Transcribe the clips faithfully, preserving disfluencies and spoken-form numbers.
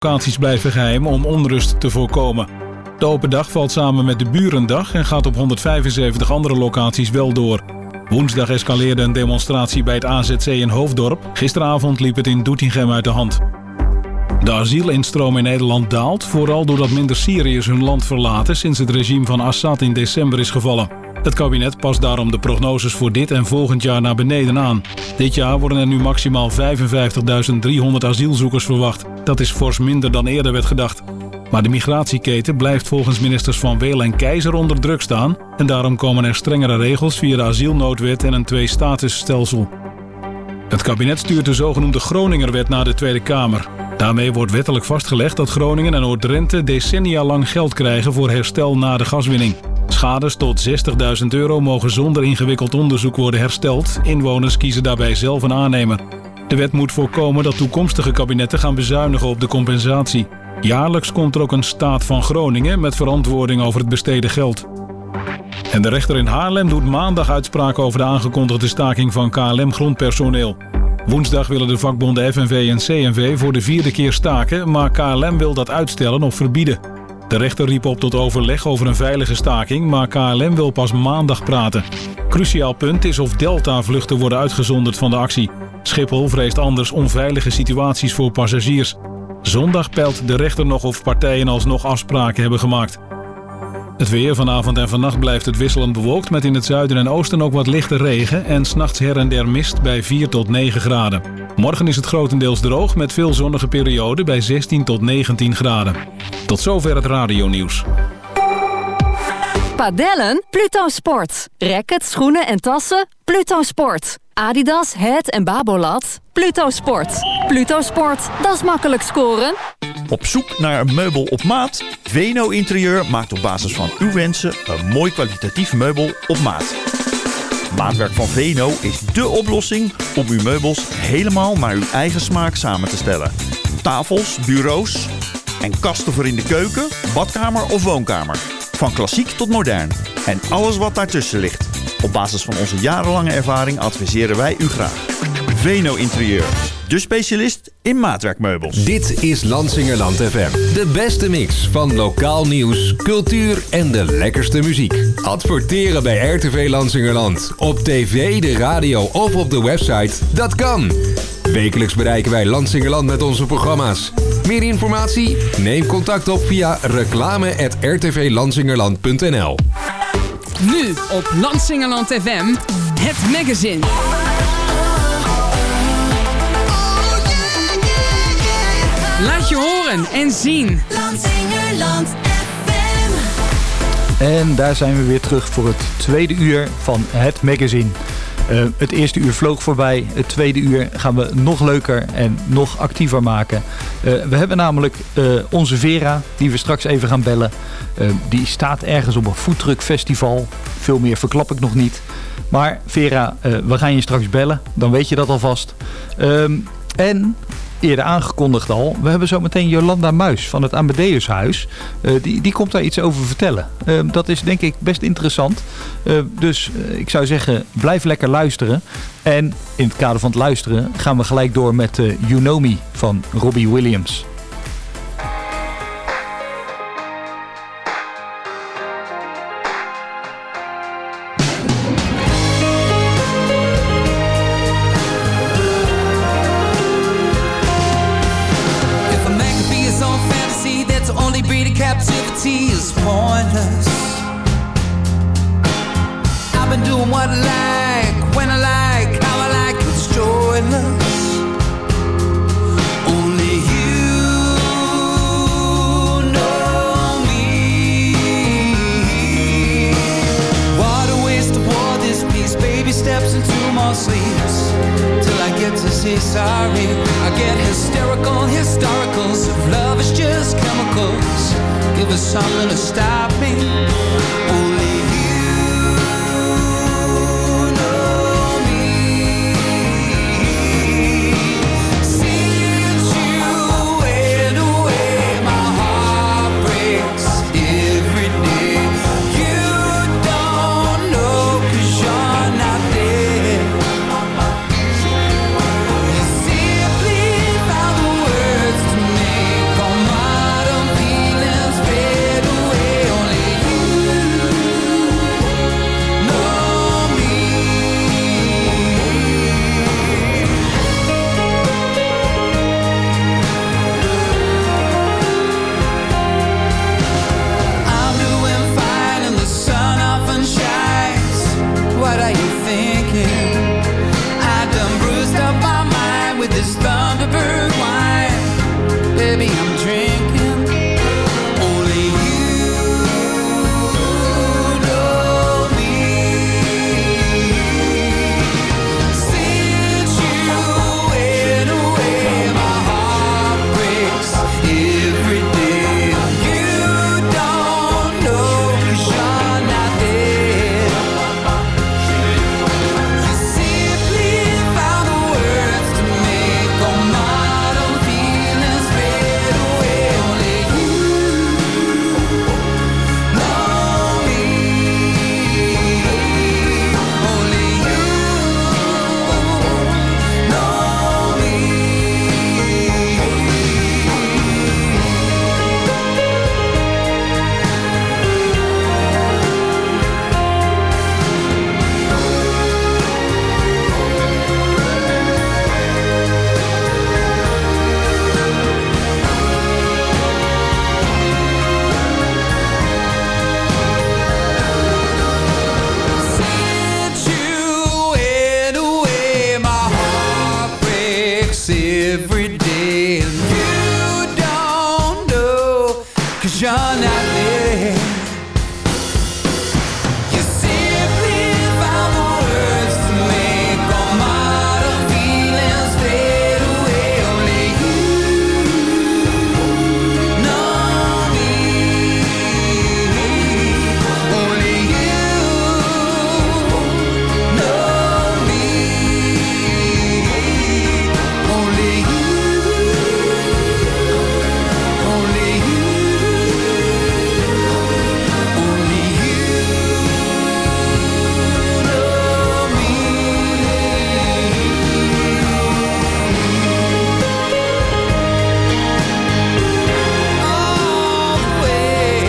locaties blijven geheim om onrust te voorkomen. De open dag valt samen met de Burendag en gaat op honderdvijfenzeventig andere locaties wel door. Woensdag escaleerde een demonstratie bij het A Z C in Hoofddorp. Gisteravond liep het in Doetinchem uit de hand. De asielinstroom in Nederland daalt, vooral doordat minder Syriërs hun land verlaten sinds het regime van Assad in december is gevallen. Het kabinet past daarom de prognoses voor dit en volgend jaar naar beneden aan. Dit jaar worden er nu maximaal vijfenvijftigduizend driehonderd asielzoekers verwacht. Dat is fors minder dan eerder werd gedacht. Maar de migratieketen blijft volgens ministers Van Weel en Keizer onder druk staan en daarom komen er strengere regels via de asielnoodwet en een twee-statusstelsel. Het kabinet stuurt de zogenoemde Groningerwet naar de Tweede Kamer. Daarmee wordt wettelijk vastgelegd dat Groningen en Noord-Drenthe decennia lang geld krijgen voor herstel na de gaswinning. Schades tot zestigduizend euro mogen zonder ingewikkeld onderzoek worden hersteld. Inwoners kiezen daarbij zelf een aannemer. De wet moet voorkomen dat toekomstige kabinetten gaan bezuinigen op de compensatie. Jaarlijks komt er ook een staat van Groningen met verantwoording over het besteden geld. En de rechter in Haarlem doet maandag uitspraak over de aangekondigde staking van K L M-grondpersoneel. Woensdag willen de vakbonden F N V en C N V voor de vierde keer staken, maar K L M wil dat uitstellen of verbieden. De rechter riep op tot overleg over een veilige staking, maar K L M wil pas maandag praten. Cruciaal punt is of Delta-vluchten worden uitgezonderd van de actie. Schiphol vreest anders onveilige situaties voor passagiers. Zondag peilt de rechter nog of partijen alsnog afspraken hebben gemaakt. Het weer vanavond en vannacht blijft het wisselend bewolkt met in het zuiden en oosten ook wat lichte regen en 's nachts her en der mist bij vier tot negen graden. Morgen is het grotendeels droog met veel zonnige perioden bij zestien tot negentien graden. Tot zover het radionieuws. Padellen? Pluto Sport. Rackets, schoenen en tassen? Pluto Sport. Adidas, Head en Babolat? Pluto Sport. Pluto Sport, dat is makkelijk scoren. Op zoek naar een meubel op maat? Veno Interieur maakt op basis van uw wensen een mooi kwalitatief meubel op maat. Maatwerk van Veno is dé oplossing om uw meubels helemaal naar uw eigen smaak samen te stellen. Tafels, bureaus en kasten voor in de keuken, badkamer of woonkamer. Van klassiek tot modern en alles wat daartussen ligt. Op basis van onze jarenlange ervaring adviseren wij u graag. Veno Interieur, de specialist in maatwerkmeubels. Dit is Lansingerland F M. De beste mix van lokaal nieuws, cultuur en de lekkerste muziek. Adverteren bij R T V Lansingerland. Op tv, de radio of op de website. Dat kan. Wekelijks bereiken wij Lansingerland met onze programma's. Meer informatie? Neem contact op via reclame at r t v lansingerland punt n l. Nu op Lansingerland F M, het magazine. Laat je horen en zien. Lansingerland F M. En daar zijn we weer terug voor het tweede uur van het magazine. Uh, het eerste uur vloog voorbij. Het tweede uur gaan we nog leuker en nog actiever maken. Uh, we hebben namelijk uh, onze Vera, die we straks even gaan bellen. Uh, die staat ergens op een foodtruckfestival. Veel meer verklap ik nog niet. Maar Vera, uh, we gaan je straks bellen. Dan weet je dat alvast. Um, en... Eerder aangekondigd al. We hebben zometeen Jolanda Muis van het Amadeushuis. Uh, die, die komt daar iets over vertellen. Uh, dat is denk ik best interessant. Uh, dus uh, ik zou zeggen, blijf lekker luisteren. En in het kader van het luisteren gaan we gelijk door met uh, You Know Me van Robbie Williams. Is pointless. I've been doing what I like, when I like, how I like, it's joyless. Only you know me. What a waste of war this piece. Baby steps into more sleeps till I get to say sorry. I get hysterical, historicals. If love is just chemicals, give us something to stop me. Only you know me. Since you went away, my heart breaks every day. You don't know 'cause you're not there. You simply found the words to make all I'm drinking. Only you know me. Since you went away, my heart breaks every day. You don't know 'cause you're not there. You simply found the words to make all my own feelings fade away. Only you know me. Only you know me. Since you went away, my heart breaks every day. And you don't know 'cause you're not there. You simply found the words to make all my own feelings fade away. Only you know me. Only you know me. Only you. Only you. Only you know me. All the way.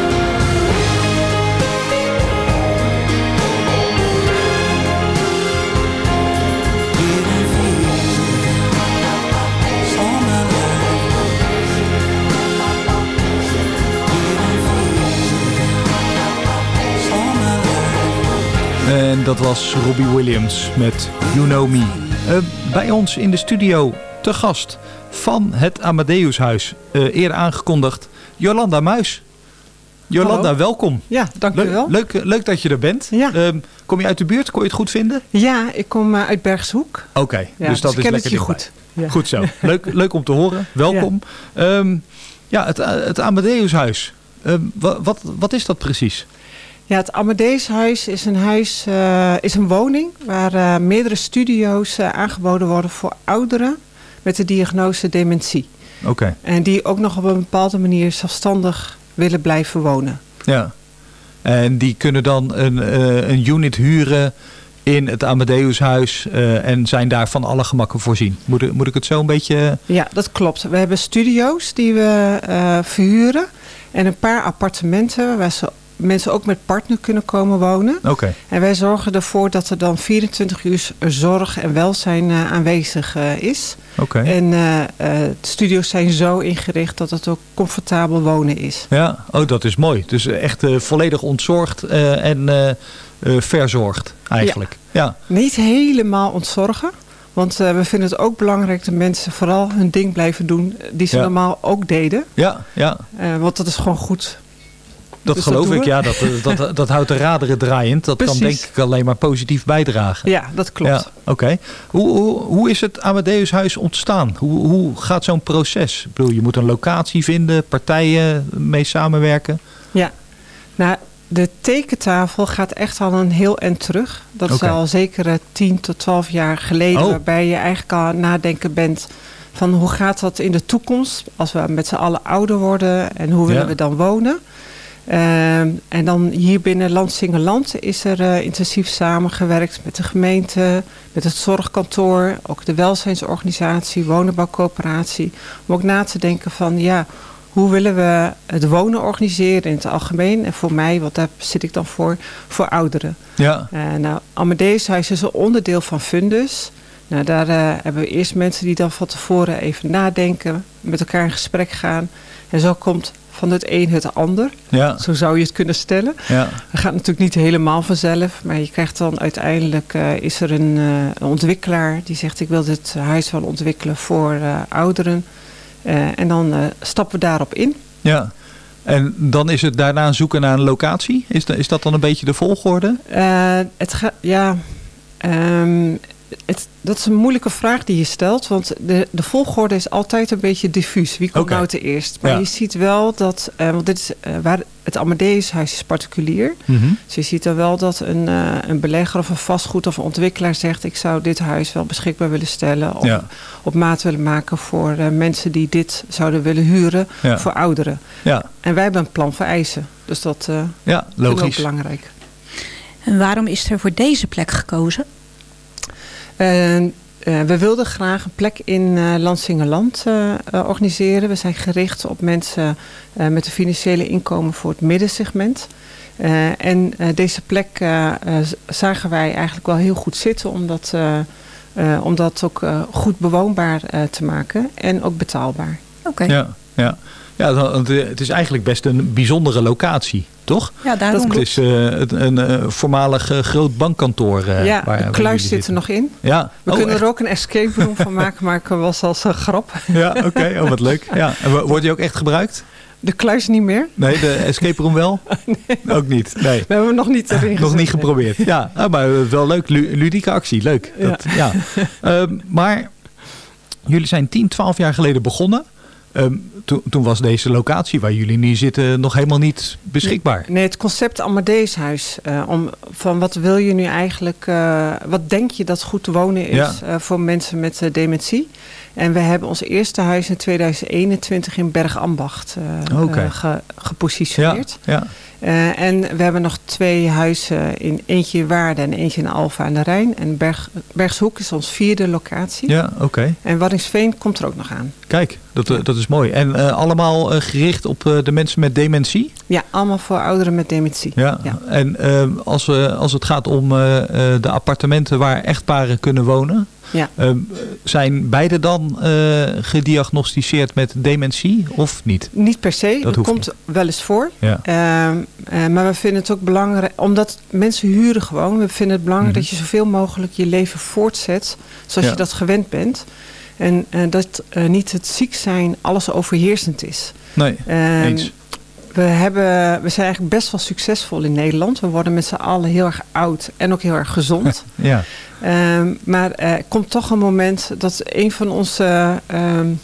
Waiting for you all my life. Waiting for you all my life. En dat was Robbie Williams met You Know Me. Uh, bij ons in de studio te gast van het Amadeushuis. Uh, eerder aangekondigd Jolanda Muis. Jolanda, Hallo. welkom. Ja, dank u Leuk, wel. leuk, leuk dat je er bent. Ja. Um, kom je uit de buurt? Kon je het goed vinden? Ja, ik kom uh, uit Bergshoek. Oké, Ja, dus dat ik is ken lekker het je dichtbij. goed. Ja. Goed zo. Leuk, leuk om te horen. Welkom. Ja, um, ja het, het Amadeushuis. Um, wat, wat, wat is dat precies? Ja, het Amadeushuis is een huis, uh, is een woning waar uh, meerdere studio's uh, aangeboden worden voor ouderen met de diagnose dementie. Oké. Okay. En die ook nog op een bepaalde manier zelfstandig willen blijven wonen. Ja. En die kunnen dan een, uh, een unit huren in het Amadeushuis uh, en zijn daar van alle gemakken voorzien. Moet ik, moet ik het zo een beetje... Ja, dat klopt. We hebben studio's die we uh, verhuren en een paar appartementen waar ze mensen ook met partner kunnen komen wonen. Okay. En wij zorgen ervoor dat er dan vierentwintig uur zorg en welzijn uh, aanwezig uh, is. Okay. En uh, uh, de studio's zijn zo ingericht dat het ook comfortabel wonen is. Ja, oh, dat is mooi. Dus echt uh, volledig ontzorgd uh, en uh, uh, verzorgd eigenlijk. Ja. Ja. Niet helemaal ontzorgen. Want uh, we vinden het ook belangrijk dat mensen vooral hun ding blijven doen die ze ja. normaal ook deden. Ja, ja. Uh, want dat is gewoon goed. Dat dus geloof dat ik, ja. Dat, dat, dat, dat houdt de raderen draaiend. Dat Precies. kan denk ik alleen maar positief bijdragen. Ja, dat klopt. Ja, Oké. Okay. Hoe, hoe, hoe is het Amadeushuis ontstaan? Hoe, hoe gaat zo'n proces? Ik bedoel, je moet een locatie vinden, partijen mee samenwerken. Ja, nou, de tekentafel gaat echt al een heel eind terug. Dat okay. is al zeker tien tot twaalf jaar geleden. Oh. Waarbij je eigenlijk al aan het nadenken bent van hoe gaat dat in de toekomst? Als we met z'n allen ouder worden en hoe willen ja. we dan wonen? Uh, en dan hier binnen Lansingerland is er uh, intensief samengewerkt met de gemeente, met het zorgkantoor, ook de welzijnsorganisatie, woningbouwcoöperatie. Om ook na te denken van ja, hoe willen we het wonen organiseren in het algemeen? En voor mij, want daar zit ik dan voor, voor ouderen. Ja. Uh, nou, Amadeushuis is een onderdeel van Fundus. Nou, daar uh, hebben we eerst mensen die dan van tevoren even nadenken, met elkaar in gesprek gaan. En zo komt van het een het ander. Ja. Zo zou je het kunnen stellen. Ja. Dat gaat natuurlijk niet helemaal vanzelf. Maar je krijgt dan uiteindelijk... Uh, is er een, uh, een ontwikkelaar die zegt... ik wil dit huis wel ontwikkelen voor uh, ouderen. Uh, en dan uh, stappen we daarop in. Ja. En dan is het daarna zoeken naar een locatie? Is, de, is dat dan een beetje de volgorde? Uh, het gaat, ja... Um, Het, dat is een moeilijke vraag die je stelt. Want de, de volgorde is altijd een beetje diffuus. Wie komt okay. nou te eerst? Maar ja. je ziet wel dat... Uh, want dit is, uh, waar het Amadeushuis is particulier. Mm-hmm. Dus je ziet dan wel dat een, uh, een belegger of een vastgoed of een ontwikkelaar zegt... ik zou dit huis wel beschikbaar willen stellen. Of ja. op maat willen maken voor uh, mensen die dit zouden willen huren. Ja. Voor ouderen. Ja. En wij hebben een plan voor eisen. Dus dat uh, ja, logisch. is ook belangrijk. En waarom is er voor deze plek gekozen? Uh, uh, we wilden graag een plek in uh, Lansingerland uh, uh, organiseren. We zijn gericht op mensen uh, met een financiële inkomen voor het middensegment. Uh, en uh, deze plek uh, uh, zagen wij eigenlijk wel heel goed zitten om dat, uh, uh, om dat ook uh, goed bewoonbaar uh, te maken en ook betaalbaar. Oké. Okay. Ja, ja. ja, het is eigenlijk best een bijzondere locatie. Toch? Ja, daarom. Het is uh, een, een, een voormalig uh, groot bankkantoor. Uh, ja, waar, de kluis zit er nog in. Ja. We oh, kunnen echt? er ook een escape room van maken, maar ik was als een grap. Ja, oké. Okay. Oh, wat leuk. Ja. En wordt die ook echt gebruikt? De kluis niet meer. Nee, de escape room wel? Nee. Ook niet. Nee. We hebben hem nog niet erin gezet. Nog niet geprobeerd. Ja, oh, maar wel leuk. Ludieke actie. Leuk. Ja. Dat, ja. uh, maar jullie zijn tien, twaalf jaar geleden begonnen. Um, to, toen was deze locatie waar jullie nu zitten nog helemaal niet beschikbaar. Nee, het concept Amadeushuis. Uh, om, van wat wil je nu eigenlijk... Uh, wat denk je dat goed wonen is ja. uh, voor mensen met uh, dementie? En we hebben ons eerste huis in tweeduizend eenentwintig in Bergambacht uh, okay. uh, ge, gepositioneerd. Ja, ja. Uh, en we hebben nog twee huizen, in eentje in Waarden en eentje in Alphen aan de Rijn. En Berg, Bergshoek is ons vierde locatie. Ja, oké. Okay. En Waddinxveen komt er ook nog aan. Kijk, dat, ja. dat is mooi. En uh, allemaal uh, gericht op uh, de mensen met dementie? Ja, allemaal voor ouderen met dementie. Ja. Ja. En uh, als, we, als het gaat om uh, uh, de appartementen waar echtparen kunnen wonen... Ja. Uh, zijn beide dan uh, gediagnosticeerd met dementie of niet? Niet per se. Dat, dat komt niet. Wel eens voor. Ja. Uh, uh, maar we vinden het ook belangrijk, omdat mensen huren gewoon. We vinden het belangrijk mm-hmm. dat je zoveel mogelijk je leven voortzet zoals ja. je dat gewend bent. En uh, dat uh, niet het ziek zijn alles overheersend is. Nee, uh, eens. We, hebben, we zijn eigenlijk best wel succesvol in Nederland. We worden met z'n allen heel erg oud en ook heel erg gezond. Ja. Um, maar er uh, komt toch een moment dat een van onze uh, um,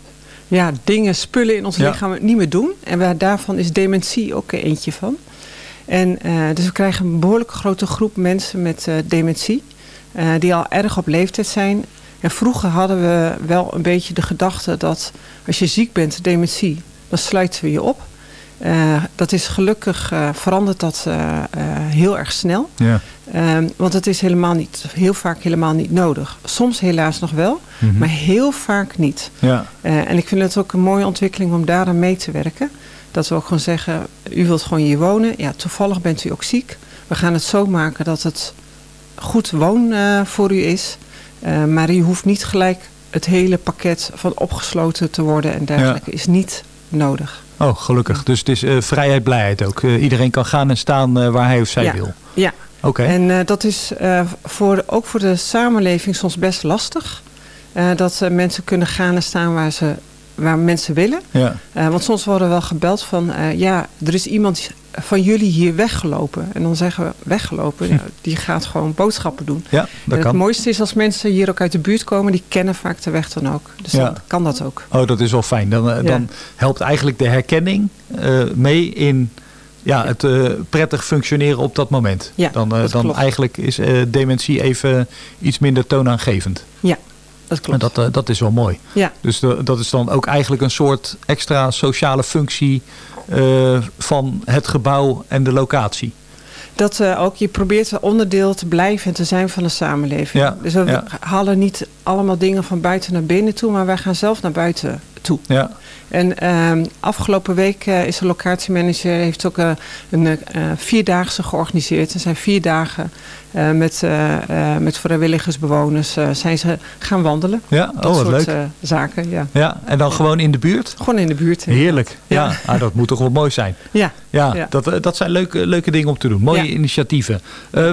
ja, dingen, spullen in ons ja. lichaam niet meer doen. En we, daarvan is dementie ook eentje van. En, uh, dus we krijgen een behoorlijk grote groep mensen met uh, dementie. Uh, die al erg op leeftijd zijn. En vroeger hadden we wel een beetje de gedachte dat als je ziek bent, dementie, dan sluiten we je op. Uh, dat is gelukkig uh, verandert dat uh, uh, heel erg snel. Ja. Um, want het is helemaal niet, heel vaak helemaal niet nodig. Soms helaas nog wel, mm-hmm. maar heel vaak niet. Ja. Uh, en ik vind het ook een mooie ontwikkeling om daaraan mee te werken. Dat we ook gewoon zeggen, u wilt gewoon hier wonen. Ja, toevallig bent u ook ziek. We gaan het zo maken dat het goed woon uh, voor u is. Uh, maar u hoeft niet gelijk het hele pakket van opgesloten te worden en dergelijke. Ja. Is niet nodig. Oh, gelukkig. Dus het is uh, vrijheid, blijheid ook. Uh, iedereen kan gaan en staan uh, waar hij of zij ja. wil. Ja. Oké. Okay. En uh, dat is uh, voor, ook voor de samenleving soms best lastig. Uh, dat uh, mensen kunnen gaan en staan waar, ze, waar mensen willen. Ja. Uh, want soms worden we wel gebeld van... Uh, ja, er is iemand van jullie hier weggelopen. En dan zeggen we, weggelopen? Ja, die gaat gewoon boodschappen doen. Ja, dat en kan. Het mooiste is als mensen hier ook uit de buurt komen... die kennen vaak de weg dan ook. Dus ja. dan kan dat ook. Oh, dat is wel fijn. Dan, uh, ja. dan helpt eigenlijk de herkenning uh, mee in... Ja, het uh, prettig functioneren op dat moment. Ja, dan uh, dan eigenlijk is uh, dementie even iets minder toonaangevend. Ja, dat klopt. En dat, uh, dat is wel mooi. Ja. Dus de, dat is dan ook eigenlijk een soort extra sociale functie uh, van het gebouw en de locatie. Dat uh, ook, je probeert een onderdeel te blijven en te zijn van de samenleving. Ja, dus we ja. halen niet allemaal dingen van buiten naar binnen toe, maar wij gaan zelf naar buiten toe. Ja. En uh, afgelopen week uh, is de locatiemanager heeft ook uh, een uh, vierdaagse georganiseerd. Er zijn vier dagen uh, met, uh, uh, met vrijwilligers, bewoners, uh, zijn ze gaan wandelen. Ja, dat oh, wat soort leuk. Uh, zaken. Ja. Ja, en dan ja. gewoon in de buurt? Gewoon in de buurt. Heerlijk. Ja, ja. Ah, dat moet toch wel mooi zijn. Ja. Ja, ja. Dat, dat zijn leuke, leuke dingen om te doen. Mooie ja. initiatieven. Uh,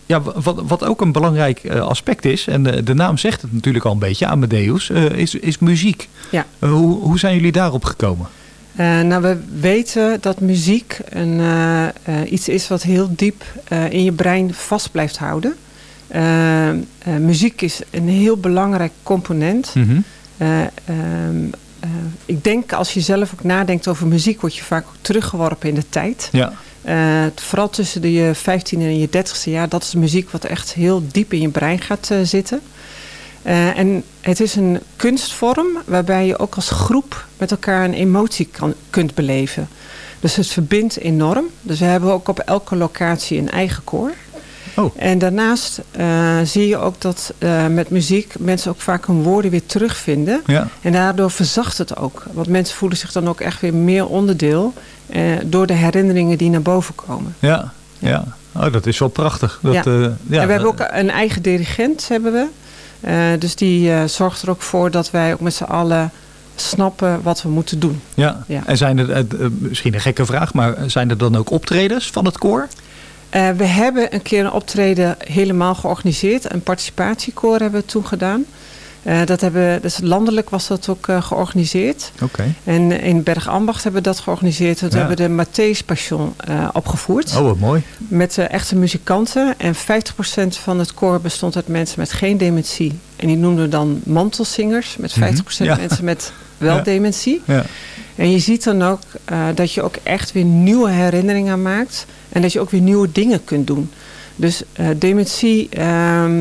ja, wat, wat ook een belangrijk uh, aspect is, en de, de naam zegt het natuurlijk al een beetje, Amadeus, uh, is, is muziek. Ja. Uh, hoe, hoe zijn jullie daarop gekomen? Uh, nou, we weten dat muziek een, uh, uh, iets is wat heel diep uh, in je brein vast blijft houden. Uh, uh, muziek is een heel belangrijk component. Mm-hmm. Uh, um, uh, ik denk als je zelf ook nadenkt over muziek, word je vaak ook teruggeworpen in de tijd. Ja. Uh, vooral tussen de je vijftiende en je dertigste jaar, dat is muziek wat echt heel diep in je brein gaat uh, zitten. Uh, en het is een kunstvorm waarbij je ook als groep met elkaar een emotie kan, kunt beleven. Dus het verbindt enorm. Dus we hebben ook op elke locatie een eigen koor. Oh. En daarnaast uh, zie je ook dat uh, met muziek mensen ook vaak hun woorden weer terugvinden. Ja. En daardoor verzacht het ook. Want mensen voelen zich dan ook echt weer meer onderdeel uh, door de herinneringen die naar boven komen. Ja, ja. ja. Oh, dat is wel prachtig. Dat, ja. Uh, ja, en we hebben ook een eigen dirigent, hebben we. Uh, dus die uh, zorgt er ook voor dat wij ook met z'n allen snappen wat we moeten doen. Ja, ja. En zijn er, uh, misschien een gekke vraag, maar zijn er dan ook optredens van het koor? Uh, we hebben een keer een optreden helemaal georganiseerd. Een participatiekoor hebben we toen gedaan. Uh, dat hebben, dus landelijk was dat ook uh, georganiseerd. Okay. En in Bergambacht hebben we dat georganiseerd. Toen ja. hebben we de Matthäus Passion uh, opgevoerd. Oh, wat mooi. Met uh, echte muzikanten. En vijftig procent van het koor bestond uit mensen met geen dementie. En die noemden we dan mantelzingers. Met vijftig procent mm-hmm. ja. mensen met wel ja. dementie. Ja. En je ziet dan ook uh, dat je ook echt weer nieuwe herinneringen maakt. En dat je ook weer nieuwe dingen kunt doen. Dus uh, dementie uh, uh,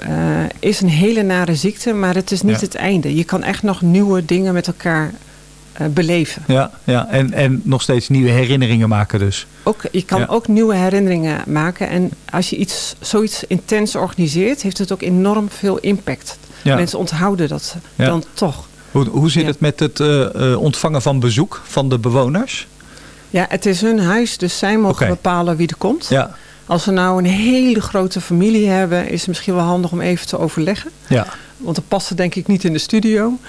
is een hele nare ziekte, maar het is niet ja. het einde. Je kan echt nog nieuwe dingen met elkaar uh, beleven. Ja, ja. En, en nog steeds nieuwe herinneringen maken dus. Ook, je kan ja. ook nieuwe herinneringen maken. En als je iets, zoiets intens organiseert, heeft het ook enorm veel impact. Ja. Mensen onthouden dat ja. dan toch. Hoe, hoe zit ja. het met het uh, uh, ontvangen van bezoek van de bewoners? Ja, het is hun huis, dus zij mogen okay. bepalen wie er komt. Ja. Als we nou een hele grote familie hebben, is het misschien wel handig om even te overleggen. Ja. Want dat past denk ik niet in de studio.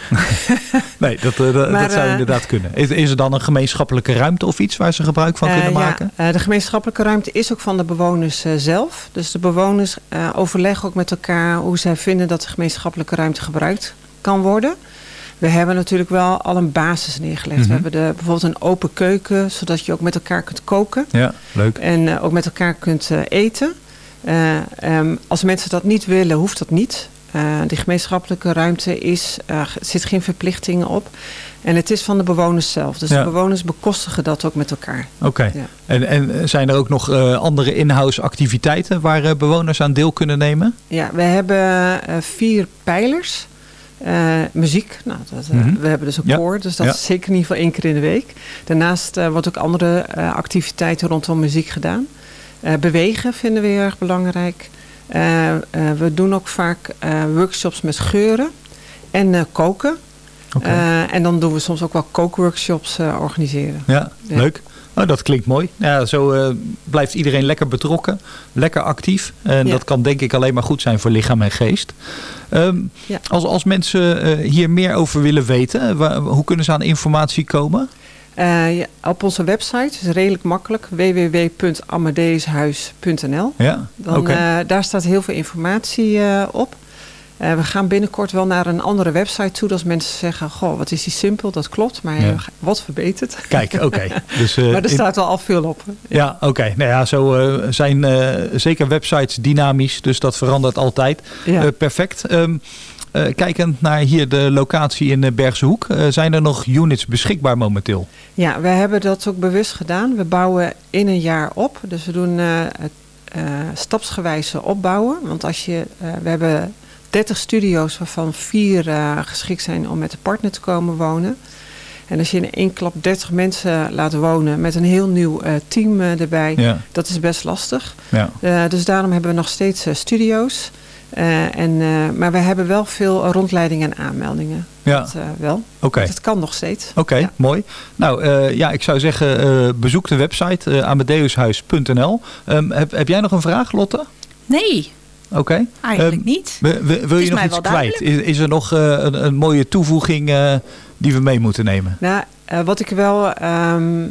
Nee, dat, uh, maar, dat zou uh, inderdaad kunnen. Is, is er dan een gemeenschappelijke ruimte of iets waar ze gebruik van uh, kunnen maken? Ja, uh, de gemeenschappelijke ruimte is ook van de bewoners uh, zelf. Dus de bewoners uh, overleggen ook met elkaar hoe zij vinden dat de gemeenschappelijke ruimte gebruikt kan worden. We hebben natuurlijk wel al een basis neergelegd. Mm-hmm. We hebben de, bijvoorbeeld een open keuken, zodat je ook met elkaar kunt koken. Ja, leuk. En uh, ook met elkaar kunt uh, eten. Uh, um, als mensen dat niet willen, hoeft dat niet. Uh, die gemeenschappelijke ruimte is, uh, zit geen verplichtingen op. En het is van de bewoners zelf. Dus ja. de bewoners bekostigen dat ook met elkaar. Oké. Okay. Ja. En, en zijn er ook nog uh, andere in-house activiteiten waar uh, bewoners aan deel kunnen nemen? Ja, we hebben uh, vier pijlers. Uh, muziek, nou, dat, uh, mm-hmm. we hebben dus een ja. koor, dus dat ja. is zeker in ieder geval één keer in de week. Daarnaast uh, wordt ook andere uh, activiteiten rondom muziek gedaan. Uh, bewegen vinden we heel erg belangrijk. Uh, uh, we doen ook vaak uh, workshops met geuren en uh, koken. Okay. Uh, en dan doen we soms ook wel kookworkshops uh, organiseren. Ja, ja. Leuk. Oh, dat klinkt mooi. Ja, zo uh, blijft iedereen lekker betrokken, lekker actief. En ja. dat kan denk ik alleen maar goed zijn voor lichaam en geest. Um, ja. als, als mensen uh, hier meer over willen weten, waar, hoe kunnen ze aan informatie komen? Uh, ja, op onze website is redelijk makkelijk, w w w punt amadeushuis punt n l. Ja, Dan, okay. uh, daar staat heel veel informatie uh, op. Uh, we gaan binnenkort wel naar een andere website toe. Als mensen zeggen, goh, wat is die simpel? Dat klopt, maar ja. wat verbeterd? Kijk, oké. Okay. Dus, uh, maar er staat wel al veel op. Ja, ja oké. Okay. Nou ja, zo uh, zijn uh, zeker websites dynamisch. Dus dat verandert altijd. Ja. Uh, perfect. Um, uh, kijkend naar hier de locatie in Bergse Hoek. Uh, zijn er nog units beschikbaar momenteel? Ja, we hebben dat ook bewust gedaan. We bouwen in een jaar op. Dus we doen uh, uh, stapsgewijze opbouwen. Want als je, uh, we hebben dertig studio's waarvan vier uh, geschikt zijn om met een partner te komen wonen. En als je in één klap dertig mensen laat wonen met een heel nieuw uh, team uh, erbij, ja. dat is best lastig. Ja. Uh, dus daarom hebben we nog steeds uh, studio's. Uh, en, uh, maar we hebben wel veel rondleidingen en aanmeldingen. Ja. Dat, uh, wel. Okay. Dus het kan nog steeds. Oké, okay, ja. mooi. Nou uh, ja, ik zou zeggen, uh, bezoek de website uh, amadeushuis punt n l. Um, heb, heb jij nog een vraag, Lotte? Nee. Oké. Okay. Eigenlijk um, niet. We, we, wil je nog iets kwijt? Is, is er nog uh, een, een mooie toevoeging uh, die we mee moeten nemen? Nou, uh, wat ik wel um,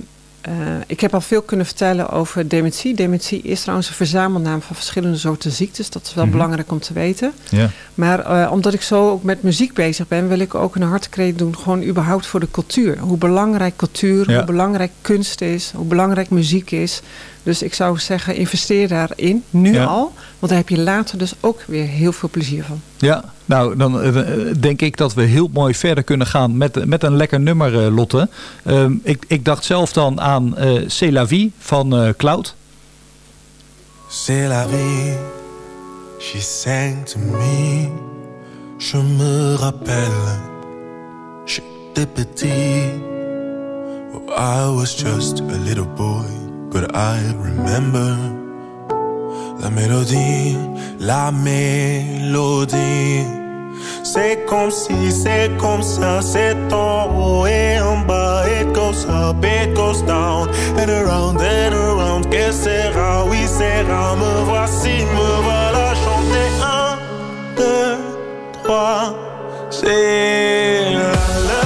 Uh, ik heb al veel kunnen vertellen over dementie. Dementie is trouwens een verzamelnaam van verschillende soorten ziektes. Dat is wel mm-hmm. belangrijk om te weten. Ja. Maar uh, omdat ik zo ook met muziek bezig ben, wil ik ook een hartekreet doen. Gewoon überhaupt voor de cultuur. Hoe belangrijk cultuur, ja. hoe belangrijk kunst is, hoe belangrijk muziek is. Dus ik zou zeggen, investeer daarin, nu ja. al. Want daar heb je later dus ook weer heel veel plezier van. Ja, nou dan uh, denk ik dat we heel mooi verder kunnen gaan met, met een lekker nummer, uh, Lotte. Uh, ik, ik dacht zelf dan aan uh, C'est la vie van uh, Cloud. C'est la vie, she sang to me. Je me rappelle, j'étais petit. Oh, I was just a little boy. But I remember la mélodie, la mélodie. C'est comme si, c'est comme ça, c'est en haut et en bas. It goes up, it goes down, and around and around. Que sera, oui sera, me voici, me voilà chanter. Un, deux, trois, c'est la la.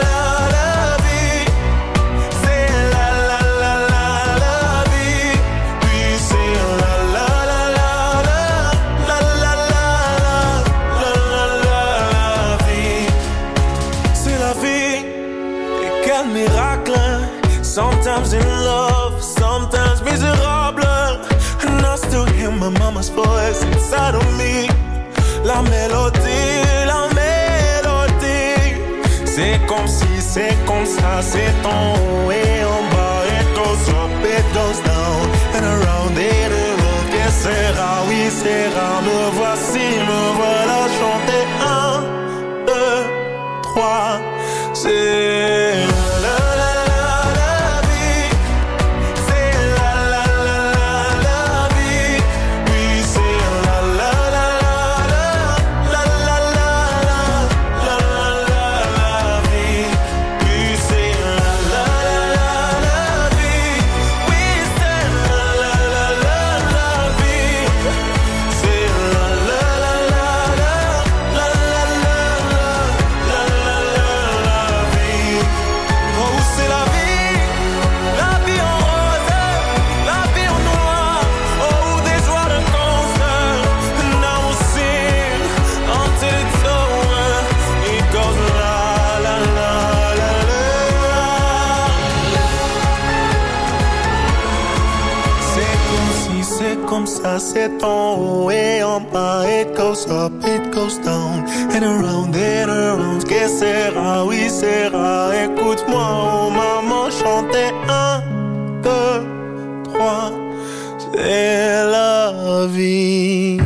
Sometimes in love, sometimes miserable. And I still hear my mama's voice inside of me. La mélodie, la mélodie. C'est comme si, c'est comme ça, c'est en haut et en bas. It goes up, it goes down, and around it around. Que sera, oui sera, me voici, me voilà chanter. Un, deux, trois, c'est la la. C'est en haut et en bas. It goes up, it goes down, and around and around. Que sera, oui sera. Écoute-moi, oh maman, chanter. Un, deux, trois. C'est la vie.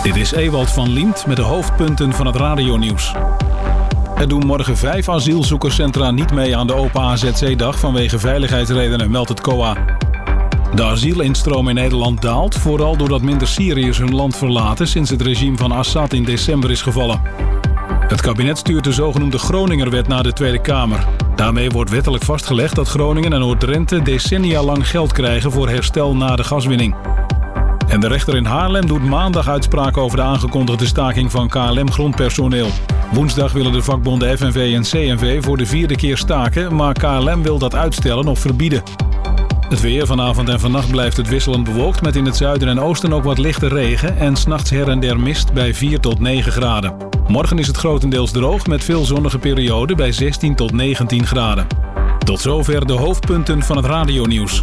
Dit is Ewald van Liemt met de hoofdpunten van het radionieuws. Er doen morgen vijf asielzoekerscentra niet mee aan de Open A Z C-dag vanwege veiligheidsredenen, meldt het C O A. De asielinstroom in Nederland daalt, vooral doordat minder Syriërs hun land verlaten sinds het regime van Assad in december is gevallen. Het kabinet stuurt de zogenoemde Groningerwet naar de Tweede Kamer. Daarmee wordt wettelijk vastgelegd dat Groningen en Noord-Drenthe decennia lang geld krijgen voor herstel na de gaswinning. En de rechter in Haarlem doet maandag uitspraak over de aangekondigde staking van K L M-grondpersoneel. Woensdag willen de vakbonden F N V en C N V voor de vierde keer staken, maar K L M wil dat uitstellen of verbieden. Het weer vanavond en vannacht blijft het wisselend bewolkt met in het zuiden en oosten ook wat lichte regen en 's nachts her en der mist bij vier tot negen graden. Morgen is het grotendeels droog met veel zonnige perioden bij zestien tot negentien graden. Tot zover de hoofdpunten van het radionieuws.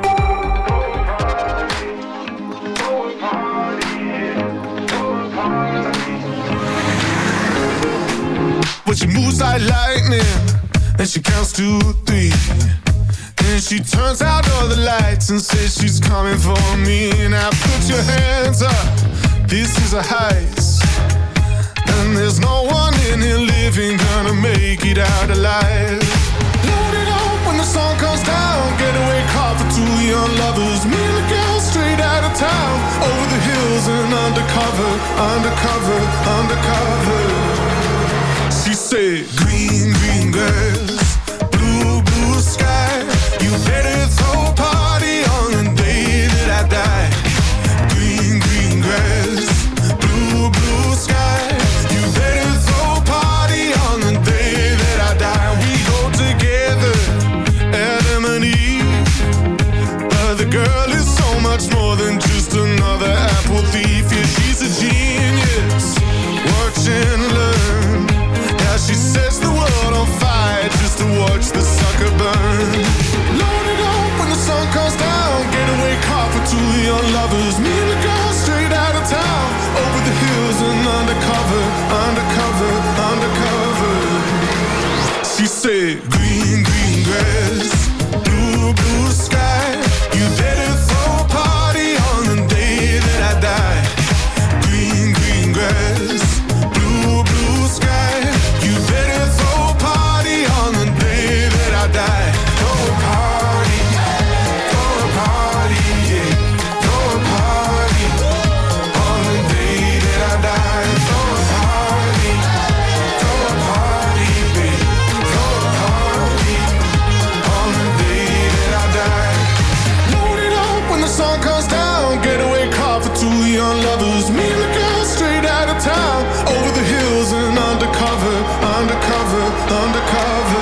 But she moves like lightning, and she counts to three. And she turns out all the lights and says she's coming for me. Now put your hands up, this is a heist. And there's no one in here living gonna make it out alive. Load it up when the sun comes down, getaway car for two young lovers. Me and the girl straight out of town, over the hills and undercover, undercover, undercover. She said, green, green girls, blue, blue sky. You better throw a party on the day that I die. Green, green grass, blue, blue sky. You better throw a party on the day that I die. We go together, Adam and Eve. But the girl is so much more than just another apple thief. Yeah, she's a genius, watch and learn. Yeah, she sets the world on fire just to watch the sucker burn. Load it up when the sun comes down, getaway car for two young lovers. Me and the girl straight out of town, over the hills and undercover, undercover, undercover. She said, green, green grass, blue, blue sky. You better throw a party on the day that I die. Green, green grass, blue, blue sky. You better throw a party on the day that I die. Throw a party, throw a party, yeah. Throw a party on the day that I die. Throw a party, throw a party, babe. Throw a party on the day that I die. Load it up when the sun comes down, getaway car for two young lovers. Me and the girl straight out of town, over the hills and undercover, undercover, undercover.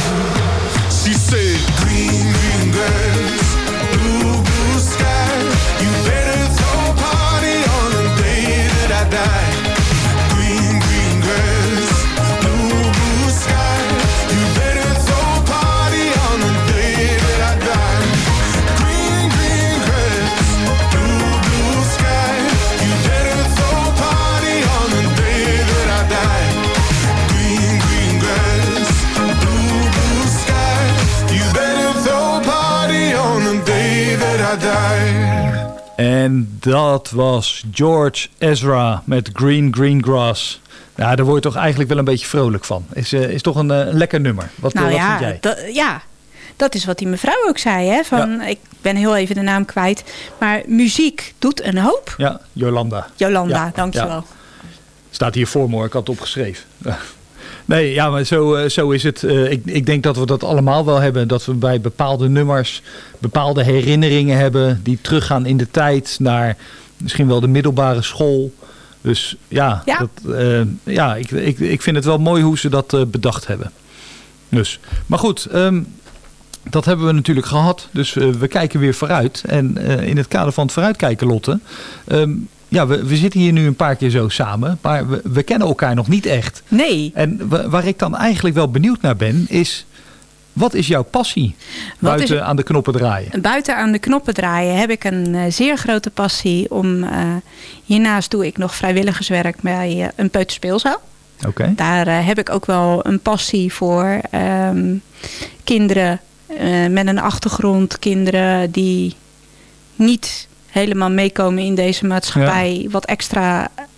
She said, green, green grass, blue, blue sky. You better throw a party on the day that I die. Green, green grass, blue, blue sky. You better throw a party on the day that I die. Green, green grass, blue, blue sky. You better throw a party on the day that I die. Green, green grass, blue, blue sky. You better throw a party on the day that I die. En dat was George Ezra met Green Green Grass. Nou, daar word je toch eigenlijk wel een beetje vrolijk van. Is, uh, is toch een, uh, een lekker nummer. Wat, nou uh, wat ja, vind jij? Dat, ja, dat is wat die mevrouw ook zei. Hè? Van, ja. Ik ben heel even de naam kwijt. Maar muziek doet een hoop. Ja, Jolanda. Jolanda, ja, dankjewel. Ja. Staat hier voor me hoor, ik had het opgeschreven. Nee, ja, maar zo, zo is het. Uh, ik, ik denk dat we dat allemaal wel hebben. Dat we bij bepaalde nummers bepaalde herinneringen hebben die teruggaan in de tijd naar misschien wel de middelbare school. Dus ja, ja. Dat, uh, ja ik, ik, ik vind het wel mooi hoe ze dat uh, bedacht hebben. Dus, maar goed, um, dat hebben we natuurlijk gehad. Dus uh, we kijken weer vooruit. En uh, in het kader van het vooruitkijken, Lotte. Um, Ja, we, we zitten hier nu een paar keer zo samen, maar we, we kennen elkaar nog niet echt. Nee. En w- waar ik dan eigenlijk wel benieuwd naar ben, is wat is jouw passie buiten is, aan de knoppen draaien? Buiten aan de knoppen draaien heb ik een uh, zeer grote passie om, uh, hiernaast doe ik nog vrijwilligerswerk bij uh, een peuterspeelzaal. Okay. Daar uh, heb ik ook wel een passie voor um, kinderen uh, met een achtergrond, kinderen die niet helemaal meekomen in deze maatschappij. Ja. Wat extra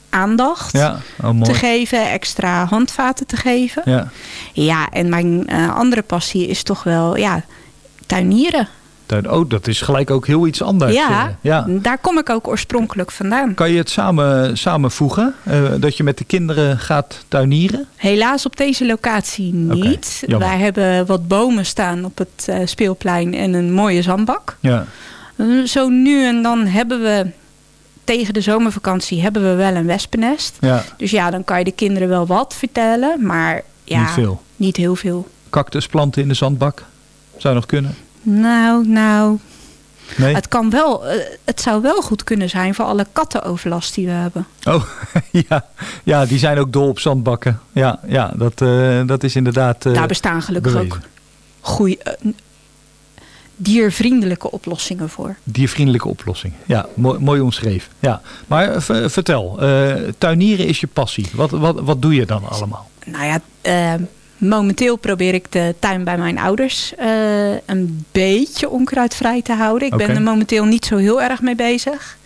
aandacht ja. Oh, mooi. te geven. Extra handvaten te geven. Ja, ja en mijn uh, andere passie is toch wel ja, tuinieren. Oh, dat is gelijk ook heel iets anders. Ja, ja, daar kom ik ook oorspronkelijk vandaan. Kan je het samen, samenvoegen? Uh, dat je met de kinderen gaat tuinieren? Helaas op deze locatie niet. Okay, Wij hebben wat bomen staan op het uh, speelplein en een mooie zandbak. Ja. Uh, zo nu en dan hebben we tegen de zomervakantie hebben we wel een wespennest. Ja. Dus ja, dan kan je de kinderen wel wat vertellen. Maar ja, niet veel. Niet heel veel. Cactusplanten in de zandbak? Zou nog kunnen? Nou, nou. Nee? Het kan wel, uh, het zou wel goed kunnen zijn voor alle kattenoverlast die we hebben. Oh, ja. Ja, die zijn ook dol op zandbakken. Ja, ja dat, uh, dat is inderdaad uh, daar bestaan gelukkig bewezen. ook goeie, uh, diervriendelijke oplossingen voor. Diervriendelijke oplossingen. Ja, mooi, mooi omschreven. Ja. Maar uh, v- vertel, uh, tuinieren is je passie. Wat, wat, wat doe je dan allemaal? Nou ja, uh, momenteel probeer ik de tuin bij mijn ouders uh, een beetje onkruidvrij te houden. Ik okay. ben er momenteel niet zo heel erg mee bezig.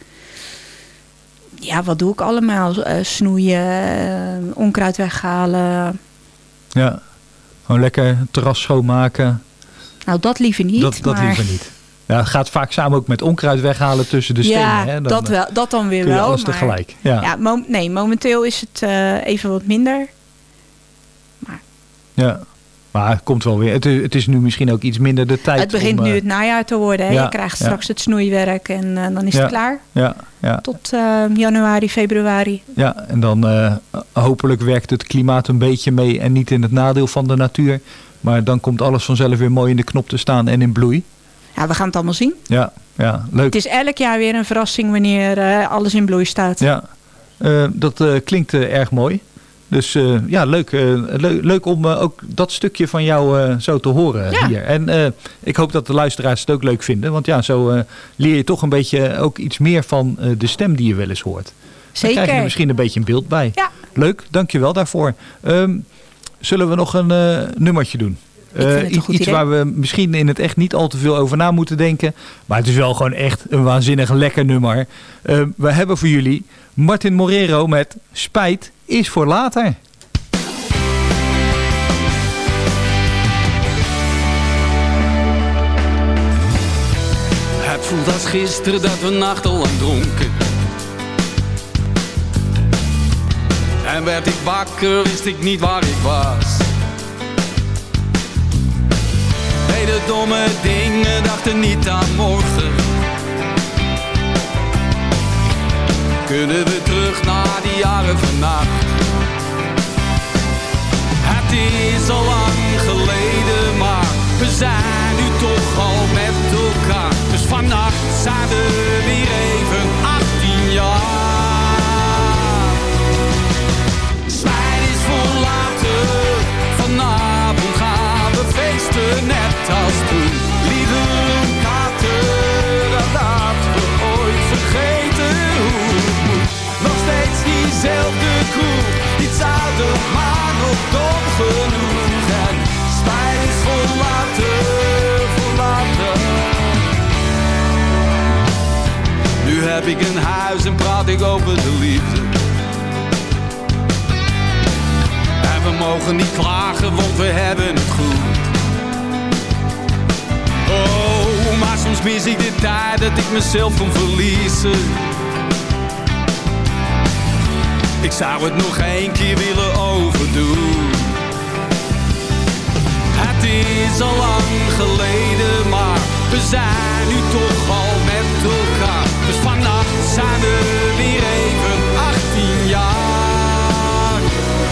Ja, wat doe ik allemaal? Uh, snoeien, uh, onkruid weghalen. Ja, gewoon lekker terras schoonmaken. Nou, dat liever niet. Dat, dat maar... liever niet. Ja, het gaat vaak samen ook met onkruid weghalen tussen de stenen. Ja, hè? Dan, dat, wel, dat dan weer kun je wel. alles maar, tegelijk. Ja. Ja, mo- nee, momenteel is het uh, even wat minder. Maar. Ja, maar het komt wel weer. Het is, het is nu misschien ook iets minder de tijd. Het begint om, nu uh, het najaar te worden. Hè? Ja, je krijgt ja. straks het snoeiwerk en uh, dan is ja, het klaar. Ja, ja. Tot uh, januari, februari. Ja, en dan uh, hopelijk werkt het klimaat een beetje mee en niet in het nadeel van de natuur. Maar dan komt alles vanzelf weer mooi in de knop te staan en in bloei. Ja, we gaan het allemaal zien. Ja, ja, leuk. Het is elk jaar weer een verrassing wanneer uh, alles in bloei staat. Ja, uh, dat uh, klinkt uh, erg mooi. Dus uh, ja, leuk, uh, le- leuk om uh, ook dat stukje van jou uh, zo te horen ja. hier. En uh, ik hoop dat de luisteraars het ook leuk vinden. Want ja, zo uh, leer je toch een beetje ook iets meer van uh, de stem die je wel eens hoort. Zeker. Dan krijg je er misschien een beetje een beeld bij. Ja. Leuk, dankjewel daarvoor. Um, zullen we nog een uh, nummertje doen? Uh, iets idee. waar we misschien in het echt niet al te veel over na moeten denken. Maar het is wel gewoon echt een waanzinnig lekker nummer. Uh, we hebben voor jullie Martin Morero met Spijt is voor later. Het voelt als gisteren dat we nachtenlang dronken. En werd ik wakker, wist ik niet waar ik was. Deden domme dingen, dachten niet aan morgen. Kunnen we terug naar die jaren vannacht? Het is al lang geleden, maar we zijn nu toch al met elkaar. Dus vannacht zijn we weer even achttien jaar. Spijt is voor later, vanavond gaan we feesten net als toen. Liever een kater dan dat we ooit vergeten hoe het moet. Nog steeds diezelfde kroeg, iets ouder maar nog dom genoeg. En spijt is voor later, voor later. Nu heb ik een huis en praat ik over de liefde. En we mogen niet klagen, want we hebben het goed. Oh, maar soms mis ik de tijd dat ik mezelf kon verliezen. Ik zou het nog één keer willen overdoen. Het is al lang geleden, maar we zijn nu toch al met elkaar. Dus vannacht zijn we weer even achttien jaar.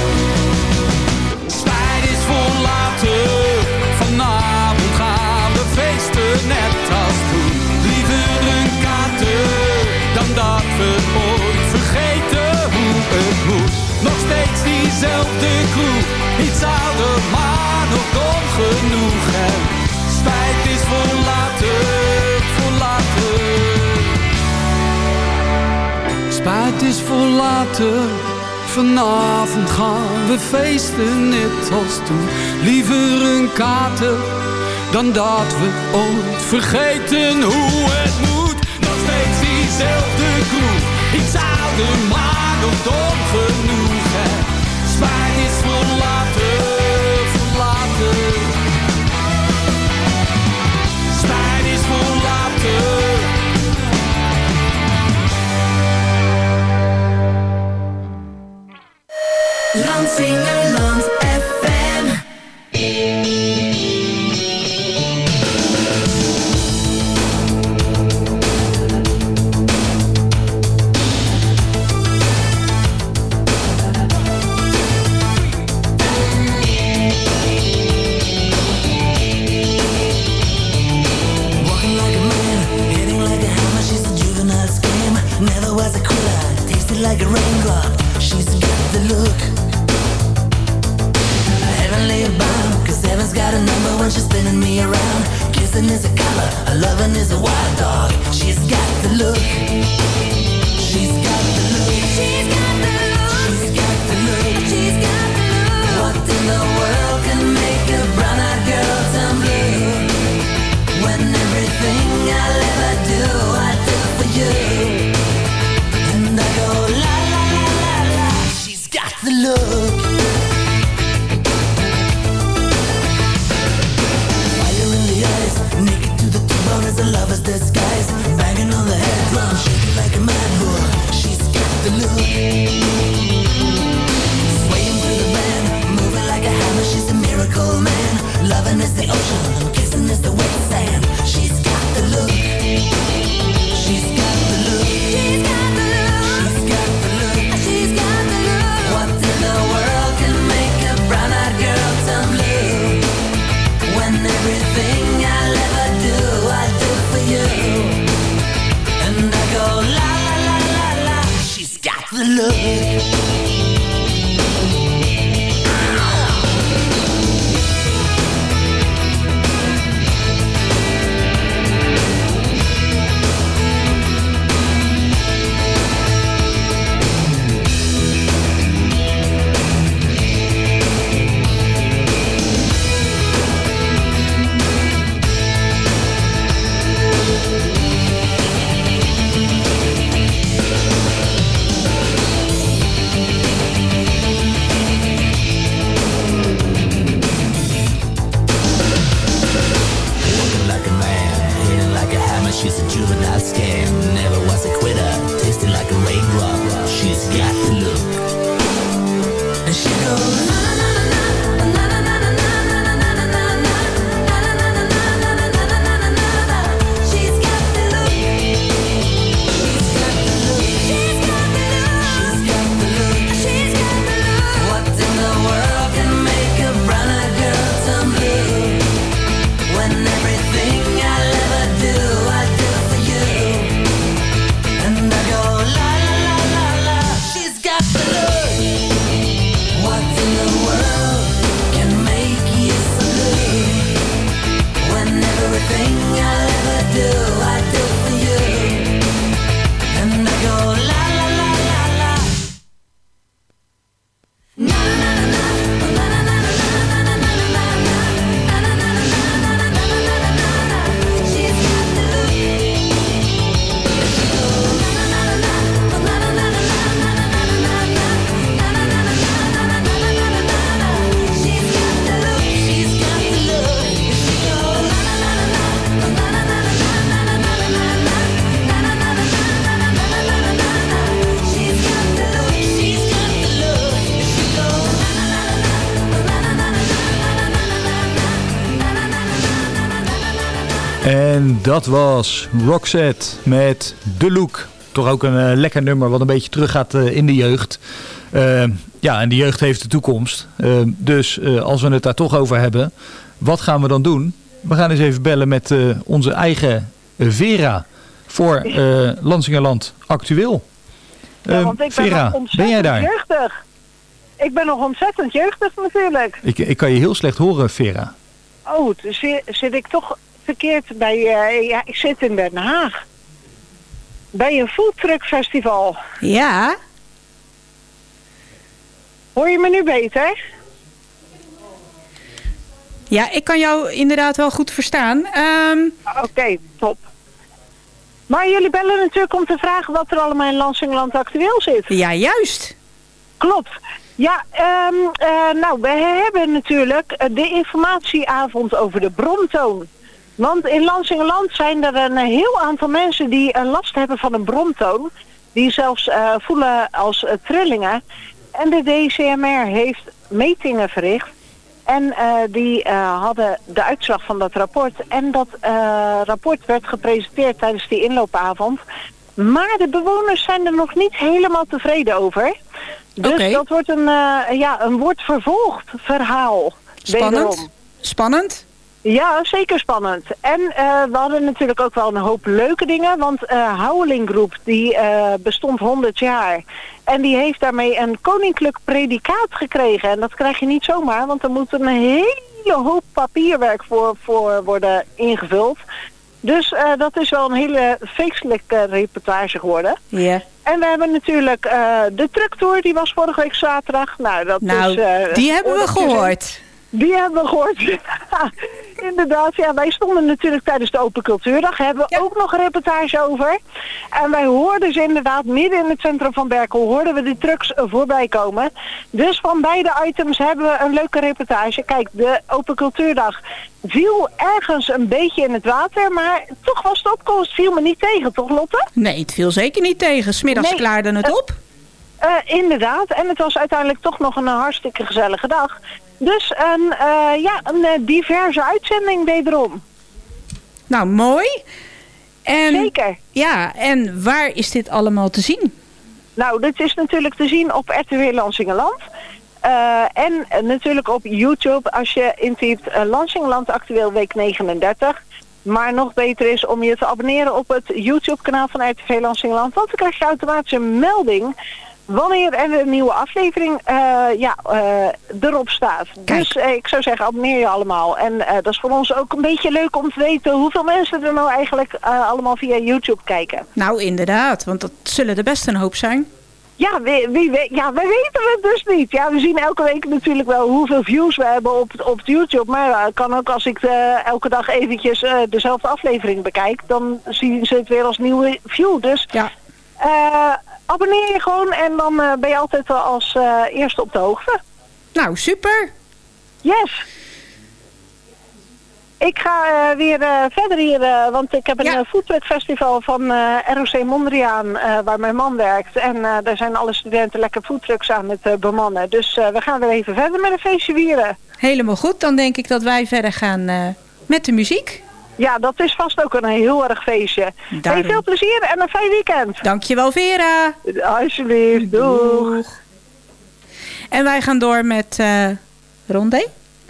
Spijt is voor later, vanavond gaan we feesten net als toen. Liever een kater dan dat we ooit vergeten hoe het moet. Nog steeds diezelfde kroeg, iets ouder maar nog dom genoeg. En spijt is voor later, voor later. Spijt is voor later, vanavond gaan we feesten net als toen. Liever een kater dan dat we ooit vergeten hoe het moet. Nog steeds diezelfde kroeg, iets ouder maar nog dom like a raindrop. She's got the look. Heavenly bound, cause heaven's got a number when she's spinning me around. Kissing is a color, a loving is a wild dog. She's got the look. She's got the look. She's got the look. She's got the look. She's got the look. What in the world can make a brown-eyed girl turn blue? When everything I'll ever do, I do for you. And I go la la la la la. She's got the look. Fire in the eyes, naked to the bone as a lover's disguise. Banging on the head drum, shaking like a mad bull. She's got the look. Swaying through the band, moving like a hammer. She's a miracle man. Loving is the ocean, kissing is the wet sand. She's got the look. She's got the look. She's got the look. She's got the look. She's got the look. What in the world can make a brown-eyed girl turn blue? When everything I'll ever do, I do for you. And I go la la la la la. She's got the look. She's a juvenile scam, never was a quitter, tasting like a raindrop. She's got the look. And she goes na na na na na na na na na na na na na. She's got the look. She's got the look. She's got the look. She's got the look. She's got the look. What in the world can make a brown-eyed girl turn blue? When everything I'll ever do, I do for you. And I go la la la la la. She's got the look. What in the world can make you so blue? When everything I'll ever do, I do for you. And I go la la la la la. Na na na na na na na na na na na na. She's got the look. She goes na na na na na na na na na na. She's got the look. She's got the look. She goes na na na na na na na na na na na. She's got the look. She's got the look. She goes na na na na na na na. En dat was Roxette met The Look. Toch ook een uh, lekker nummer wat een beetje teruggaat uh, in de jeugd. Uh, ja, en de jeugd heeft de toekomst. Uh, dus uh, als we het daar toch over hebben, wat gaan we dan doen? We gaan eens even bellen met uh, onze eigen uh, Vera voor uh, Lansingerland Actueel. Uh, Ja, want ik ben Vera, nog ontzettend ben jij daar? jeugdig. Ik ben nog ontzettend jeugdig natuurlijk. Ik, ik kan je heel slecht horen, Vera. Oh, dus zit, zit ik toch verkeerd bij... Uh, ja, ik zit in Den Haag. Bij een foodtruckfestival. Ja. Hoor je me nu beter? Ja, ik kan jou inderdaad wel goed verstaan. Um... Oké, okay, top. Maar jullie bellen natuurlijk om te vragen wat er allemaal in Lansingerland Actueel zit. Ja, juist. Klopt. Ja, um, uh, nou, we hebben natuurlijk de informatieavond over de bromtoon. Want in Lansingerland zijn er een heel aantal mensen die uh, last hebben van een bromtoon. Die zelfs uh, voelen als uh, trillingen. En de D C M R heeft metingen verricht. En uh, die uh, hadden de uitslag van dat rapport. En dat uh, rapport werd gepresenteerd tijdens die inloopavond. Maar de bewoners zijn er nog niet helemaal tevreden over. Dus okay. dat wordt een, uh, ja, een wordt vervolgd verhaal. Spannend. Wederom. Spannend. Ja, zeker spannend. En uh, we hadden natuurlijk ook wel een hoop leuke dingen. Want uh, Howling Groep die uh, bestond honderd jaar. En die heeft daarmee een koninklijk predicaat gekregen. En dat krijg je niet zomaar, want er moet een hele hoop papierwerk voor, voor worden ingevuld. Dus uh, dat is wel een hele feestelijke reportage geworden. Ja. Yeah. En we hebben natuurlijk uh, de trucktour, die was vorige week zaterdag. Nou, dat nou is, uh, die hebben we gehoord. Die hebben we gehoord. Ja, inderdaad. Ja, wij stonden natuurlijk tijdens de Open Cultuurdag. Daar hebben we ja. ook nog een reportage over. En wij hoorden ze inderdaad midden in het centrum van Berkel. Hoorden we die trucks voorbij komen. Dus van beide items hebben we een leuke reportage. Kijk, de Open Cultuurdag viel ergens een beetje in het water. Maar toch was de opkomst, viel me niet tegen, toch Lotte? Nee, het viel zeker niet tegen. 's Middags nee, klaarde het uh, op. Uh, inderdaad. En het was uiteindelijk toch nog een hartstikke gezellige dag. Dus een, uh, ja, een uh, diverse uitzending wederom. Nou, mooi. En, Zeker. Ja, en waar is dit allemaal te zien? Nou, dit is natuurlijk te zien op R T W Lansingerland. Uh, en uh, natuurlijk op YouTube als je intypt uh, Lansingerland Actueel Week negenendertig. Maar nog beter is om je te abonneren op het YouTube-kanaal van R T V Lansingerland. Want dan krijg je automatisch een melding wanneer er een nieuwe aflevering uh, ja, uh, erop staat. Kijk. Dus uh, ik zou zeggen, abonneer je allemaal. En uh, dat is voor ons ook een beetje leuk om te weten hoeveel mensen er nou eigenlijk uh, allemaal via YouTube kijken. Nou, inderdaad, want dat zullen er best een hoop zijn. Ja, wie, wie, wie, ja, wij weten het dus niet. Ja, we zien elke week natuurlijk wel hoeveel views we hebben op, op YouTube. Maar het uh, kan ook als ik uh, elke dag eventjes uh, dezelfde aflevering bekijk, dan zien ze het weer als nieuwe view. Dus ja. Uh, abonneer je gewoon en dan uh, ben je altijd wel als uh, eerste op de hoogte. Nou, super. Yes. Ik ga uh, weer uh, verder hier, uh, want ik heb een ja. uh, foodtruck festival van uh, R O C Mondriaan, uh, waar mijn man werkt. En uh, daar zijn alle studenten lekker foodtrucks aan het uh, bemannen. Dus uh, we gaan weer even verder met een feestje vieren. Helemaal goed, dan denk ik dat wij verder gaan uh, met de muziek. Ja, dat is vast ook een heel erg feestje. Hey, veel plezier en een fijn weekend. Dankjewel Vera. Alsjeblieft, doeg. doeg. En wij gaan door met uh, Rondé.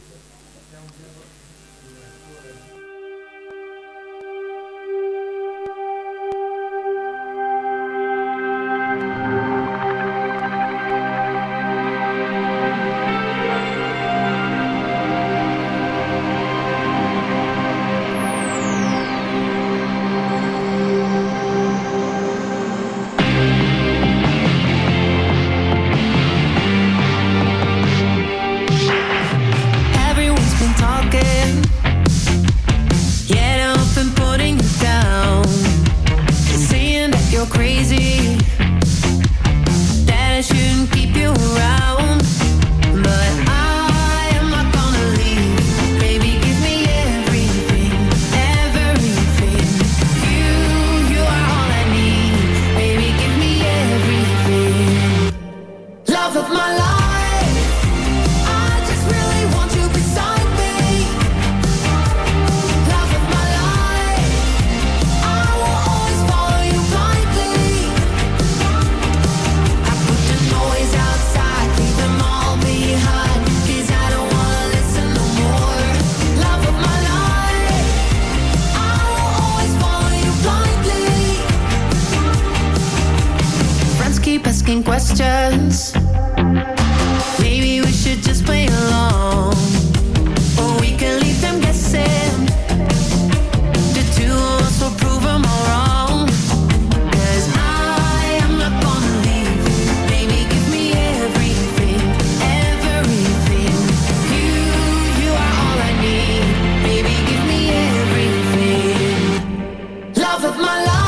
Questions. Maybe we should just play along, or we can leave them guessing. The two of us will prove them all wrong. 'Cause I am not gonna leave. Baby, give me everything, everything. You, you are all I need. Baby, give me everything. Love of my life.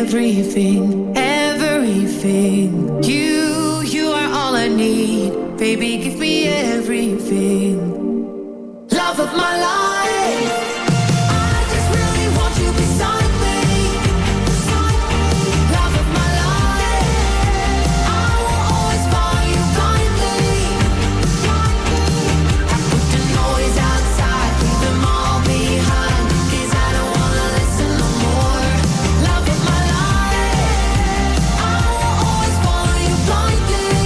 everything, everything. You, you are all I need. Baby, give me everything. Love of my life. I just really want you beside me. Love of my life. I will always follow you blindly. I put the noise outside, leave them all behind. 'Cause I don't wanna listen no more. Love of my life. I will always follow you blindly.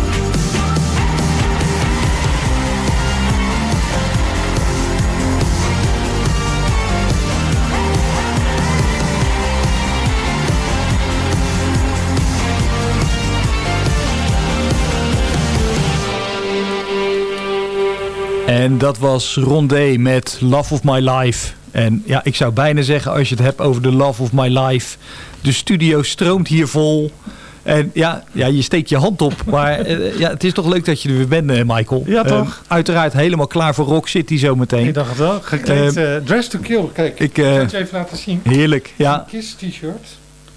En dat was Rondé met Love of My Life. En ja, ik zou bijna zeggen, als je het hebt over de Love of My Life. De studio stroomt hier vol. En ja, ja je steekt je hand op. Maar uh, ja, het is toch leuk dat je er weer bent, uh, Michael. Ja, toch? Uh, uiteraard helemaal klaar voor Rock City zometeen. Ik dacht het wel. Gekleed, uh, Dress to Kill. Kijk, ik uh, uh, kan het je even laten zien. Heerlijk, ja. Een Kiss t-shirt.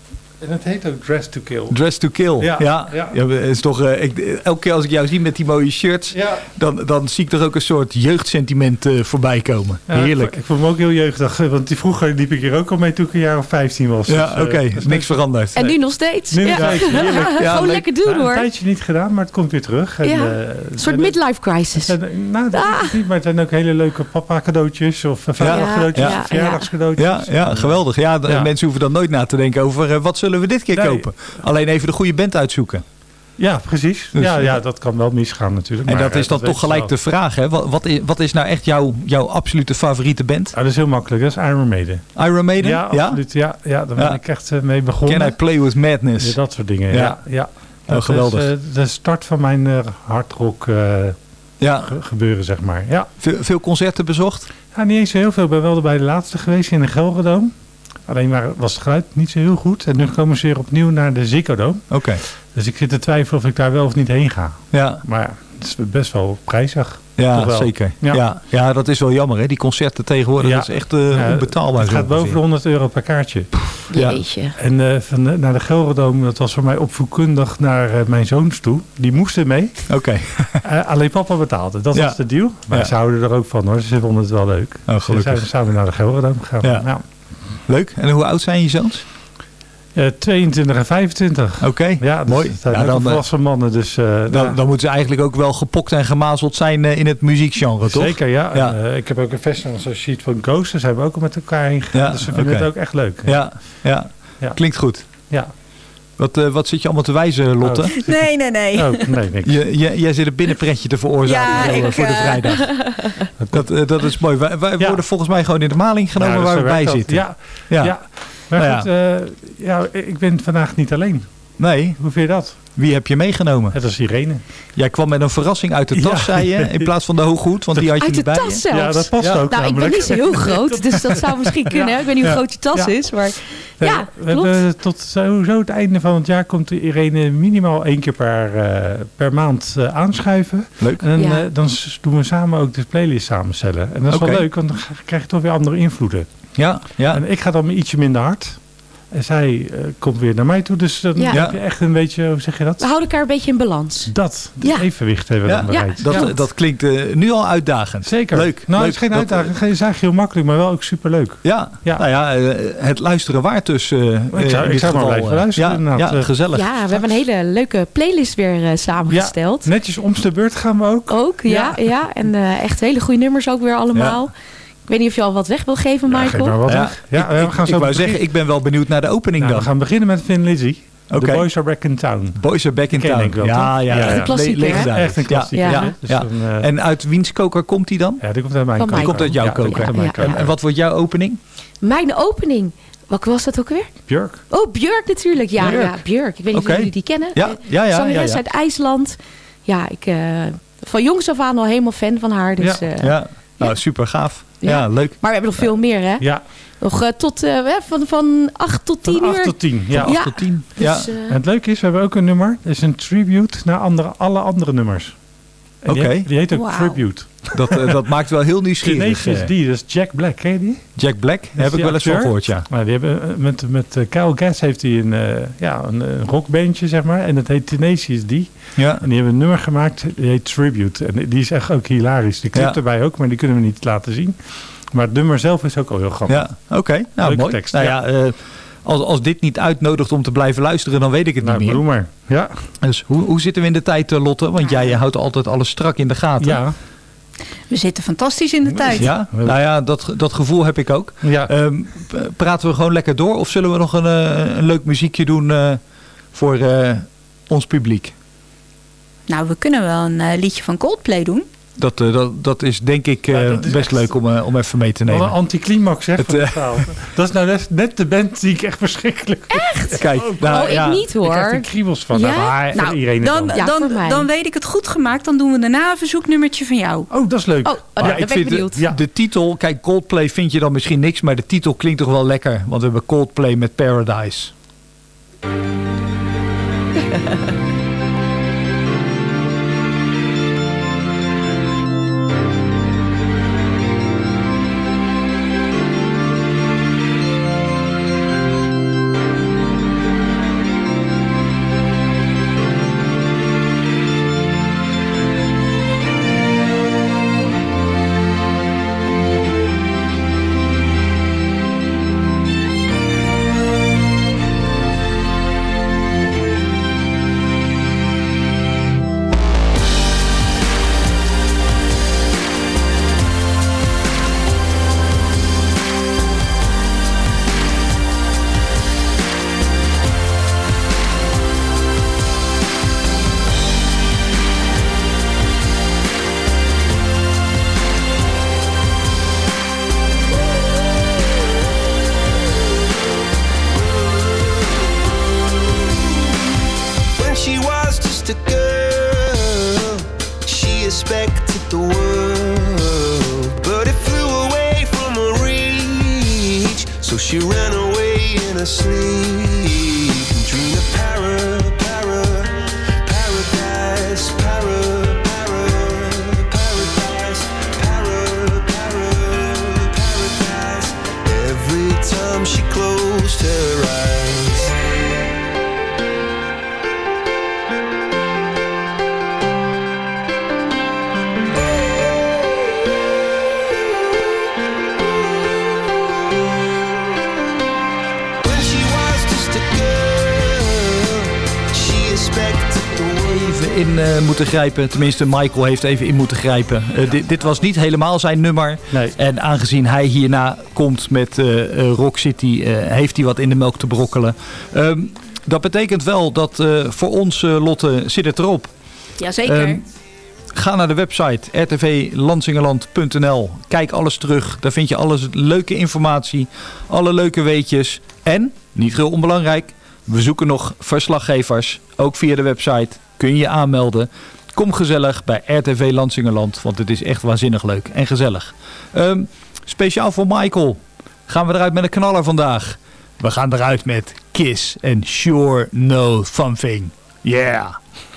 En het heet ook Dress to Kill. Dress to Kill, ja. ja. ja. ja is toch, uh, ik, elke keer als ik jou zie met die mooie shirts, ja. dan, dan zie ik er ook een soort jeugdsentiment uh, voorbij komen. Ja, Heerlijk. Ik, ik voel me ook heel jeugdig, want die vroeger liep ik hier ook al mee toen ik een jaar of vijftien was. Ja, dus, oké, okay, uh, niks veranderd. En nu nog steeds. Nu nog ja. steeds, heerlijk. Ja, Gewoon leuk. lekker doen nou, hoor. Een tijdje niet gedaan, maar het komt weer terug. En, ja. uh, een soort midlife crisis. Zijn, nou, dat ah. is niet, maar het zijn ook hele leuke papa cadeautjes of uh, vader cadeautjes ja. of verjaardagscadeautjes. Ja, ja, geweldig. Ja, ja. Mensen hoeven dan nooit na te denken over uh, wat zullen we dit keer nee. kopen. Alleen even de goede band uitzoeken. Ja, precies. Dus, ja, ja, dat kan wel misgaan natuurlijk. En maar, dat is dan dat toch gelijk de vraag, hè? Wat, wat, is, wat is nou echt jouw, jouw absolute favoriete band? Ja, dat is heel makkelijk. Dat is Iron Maiden. Iron Maiden? Ja, ja? absoluut. Ja, ja, daar ben ja. ik echt uh, mee begonnen. Can I Play With Madness? Ja, dat soort dingen, ja. ja, ja. Oh, dat geweldig. is uh, de start van mijn uh, hardrock uh, ja. ge gebeuren, zeg maar. Ja. Veel, veel concerten bezocht? Ja, niet eens zo heel veel. Ik ben wel bij de laatste geweest in de Gelredome. Alleen maar was het geluid niet zo heel goed. En nu komen ze weer opnieuw naar de Ziggo Dome. Oké. Okay. Dus ik zit te twijfelen of ik daar wel of niet heen ga. Ja. Maar ja, het is best wel prijzig. Ja, zeker. Ja. Ja, ja, dat is wel jammer. Hè? Die concerten tegenwoordig, ja. dat is echt uh, ja, onbetaalbaar. Het gaat boven de honderd euro per kaartje. Ja. Jeetje. En uh, van de, naar de Gelredome, dat was voor mij opvoedkundig naar uh, mijn zoons toe. Die moesten mee. Oké. Okay. uh, alleen papa betaalde. Dat ja. was de deal. Maar ja. ze houden er ook van hoor. Ze vonden het wel leuk. Oh, gelukkig. Dus zijn we samen naar de Gelredome gegaan. Ja. Ja. Leuk. En hoe oud zijn je zoons? Uh, tweeëntwintig en vijfentwintig. Oké, okay, ja, dus mooi. Het zijn ja, dan, volwassen mannen. Dus, uh, dan, ja. dan moeten ze eigenlijk ook wel gepokt en gemazeld zijn uh, in het muziekgenre, toch? Zeker, ja. ja. En, uh, ik heb ook een festival zoals Sheet van Ghost. Daar zijn we ook al met elkaar heen gegaan. Ja, dus we vinden okay. het ook echt leuk. Ja, ja. ja. Klinkt goed. Ja. Wat, uh, wat zit je allemaal te wijzen, Lotte? Oh. Nee, nee, nee. Oh, nee niks. Je, je, jij zit een binnenpretje te veroorzaken ja, zo, ik, voor de vrijdag. dat, uh, dat is mooi. Wij, wij ja. worden volgens mij gewoon in de maling genomen ja, waar we bij zitten. Ja, ja. ja. Maar nou goed, ja. Uh, ja, ik ben vandaag niet alleen. Nee. Hoe vind je dat? Wie heb je meegenomen? Het was Irene. Jij kwam met een verrassing uit de tas, ja. zei je, in plaats van de hooghoed, want die had je uit niet bij je. Uit de tas zelfs? Ja, dat past ja. ook Nou, namelijk. ik ben niet zo heel groot, dus dat zou misschien kunnen. Ja. Ik weet niet hoe groot je tas ja. is, maar ja, ja we klopt. Hebben tot sowieso het einde van het jaar komt Irene minimaal één keer per, uh, per maand uh, aanschuiven. Leuk. En ja. uh, dan doen we samen ook de playlist samenstellen. En dat is okay. wel leuk, want dan krijg je toch weer andere invloeden. Ja, ja. En ik ga dan ietsje minder hard. En zij uh, komt weer naar mij toe, dus dan ja. heb je echt een beetje, hoe zeg je dat? We houden elkaar een beetje in balans. Dat, het ja. evenwicht hebben we ja. dan bereikt. Ja. Dat, ja. dat klinkt uh, nu al uitdagend. Zeker. Leuk. Nou, leuk. het is geen uitdaging. Het is eigenlijk heel makkelijk, maar wel ook superleuk. Ja, ja. Nou ja, uh, het luisteren waard dus. Uh, ik zou, ik zou maar blijven luisteren. Ja, ja, gezellig. Ja, we hebben een hele leuke playlist weer uh, samengesteld. Ja, netjes om de beurt gaan we ook. Ook, ja. ja, ja. En uh, echt hele goede nummers ook weer allemaal. Ja. Ik weet niet of je al wat weg wil geven, Michael. Ja, geef maar wat ja. weg. Ja, ik, we gaan ik, zo ik wou zeggen, ik ben wel benieuwd naar de opening nou, dan. We gaan beginnen met Thin Lizzy. Okay. The Boys Are Back in Town. Boys Are Back in Ken Town. Wel, ja, ja, ja. Echt een klassieker, Le- Echt een klassieker. Ja. Ja. Dus ja. dan, uh, en uit wiens koker komt die dan? Ja, die komt uit mijn Van koker. Die komt uit jouw ja, koker. Ja, ja, ja. En, en wat wordt jouw opening? Mijn opening? Welke was dat ook weer? Björk. Oh, Björk natuurlijk. Ja, Björk. ja Björk. Ik weet niet okay. of jullie die kennen. Ja, ja, ja. Zangeres ja, ja. uit IJsland. Ja, ik uh, van jongs af aan al helemaal fan van haar. Dus, ja. Uh, ja. Nou, super gaaf. Ja. ja, leuk. Maar we hebben nog veel meer, hè? Ja. Nog uh, tot, uh, van, van acht tot tien uur. Van acht tot tien, ja. Van acht tot tien. Ja. Dus, uh, en het leuke is, we hebben ook een nummer. Het is een tribute naar andere, alle andere nummers. En die Oké. heet- Die heet ook Wauw. Tribute. Dat, eh, dat maakt wel heel nieuwsgierig. Tenacious eh. D, dat is Jack Black, ken je die? Jack Black, daar heb ik die wel eens van acteur? gehoord, ja. Maar die hebben, eh, met met uh, Kyle Gass heeft hij een, uh, ja, een, een rockbandje, zeg maar. En dat heet Tenacious D. Ja. En die hebben een nummer gemaakt, die heet Tribute. En die is echt ook hilarisch. De clip Ja. erbij ook, maar die kunnen we niet laten zien. Maar het nummer zelf is ook al heel grappig. Ja, oké. Okay. Nou, Leuke mooi. tekst, nou ja. ja, uh, als, als dit niet uitnodigt om te blijven luisteren, dan weet ik het Nou, niet meer. doe maar. Ja. Dus hoe, hoe zitten we in de tijd, uh, Lotte? Want jij houdt altijd alles strak in de gaten. Ja. We zitten fantastisch in de tijd. Ja, nou ja, dat, dat gevoel heb ik ook. Ja. Um, praten we gewoon lekker door of zullen we nog een, uh, een leuk muziekje doen uh, voor uh, ons publiek? Nou, we kunnen wel een uh, liedje van Coldplay doen. Dat, uh, dat, dat is denk ik uh, Ja, dat is best echt- leuk om, uh, om even mee te Wat nemen. een anticlimax, zeg. Het, van de eh, taal. Dat is nou net, net de band die ik echt verschrikkelijk Echt? Kijk, Oh, nou, ik ja, niet Ik krijg hoor. er kriebels van. Ja? Maar Nou, iedereen het dan, dan. Ja, voor dan, mij. dan weet ik het goed gemaakt. Dan doen we daarna een verzoeknummertje van jou. Oh, dat is leuk. Oh, oh, Ja, dan ik ben ik vind benieuwd. de, de titel, kijk, Coldplay vind je dan misschien niks, maar de titel klinkt toch wel lekker. Want we hebben Coldplay met Paradise. When she was just a girl, she expected the world, but it flew away from her reach. So she ran away in her sleep and dreamed of para, para, paradise, para, para, paradise, para, para, paradise. Every time she closed her eyes. When she was just a girl, she expected the world. Even in uh, moeten grijpen, tenminste Michael heeft even in moeten grijpen. Uh, dit, dit was niet helemaal zijn nummer. Nee. En aangezien hij hierna komt met uh, uh, Rock City, uh, heeft hij wat in de melk te brokkelen. Um, dat betekent wel dat uh, voor ons, uh, Lotte, zit het erop. Jazeker. Um, Ga naar de website r t v lansingerland punt n l. Kijk alles terug. Daar vind je alles leuke informatie. Alle leuke weetjes. En, niet heel onbelangrijk, we zoeken nog verslaggevers. Ook via de website kun je je aanmelden. Kom gezellig bij R T V Lansingerland. Want het is echt waanzinnig leuk en gezellig. Um, speciaal voor Michael gaan we eruit met een knaller vandaag. We gaan eruit met Kiss en Sure Know Something. Yeah!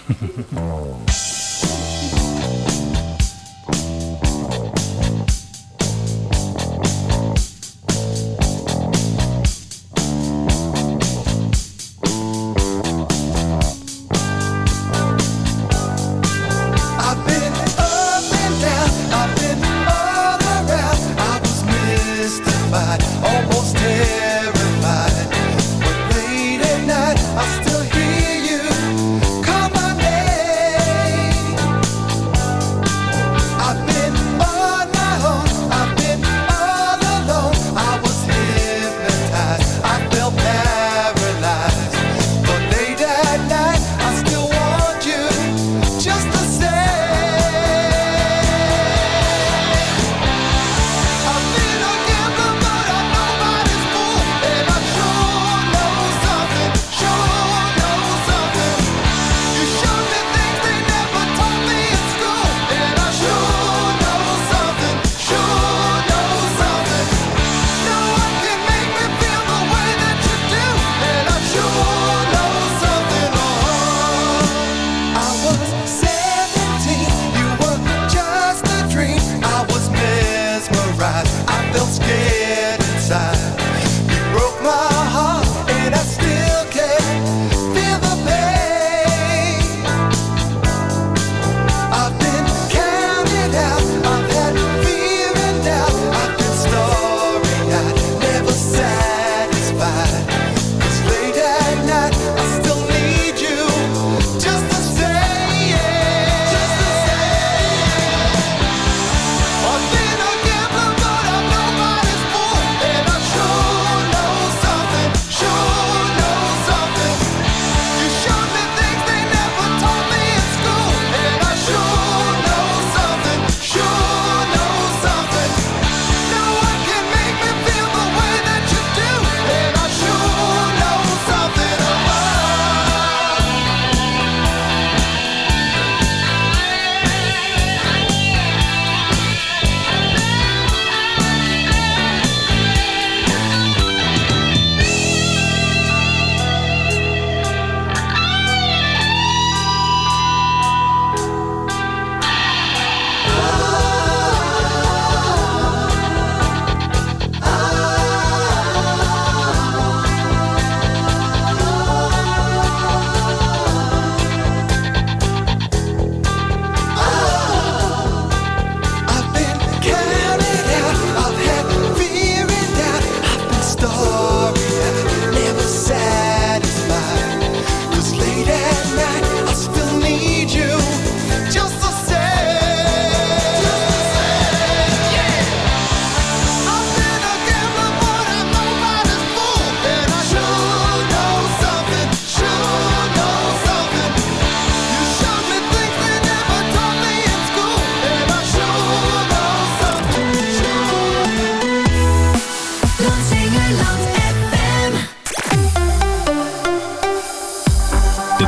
I've been up and down, I've been all around. I was mystified, almost terrified. But late at night, I still hear you call my name.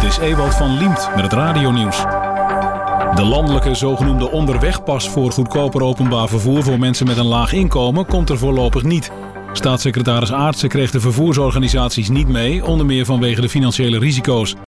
Dit is Ewald van Liemt met het radionieuws. De landelijke zogenoemde onderwegpas voor goedkoper openbaar vervoer voor mensen met een laag inkomen komt er voorlopig niet. Staatssecretaris Aartsen kreeg de vervoersorganisaties niet mee, onder meer vanwege de financiële risico's.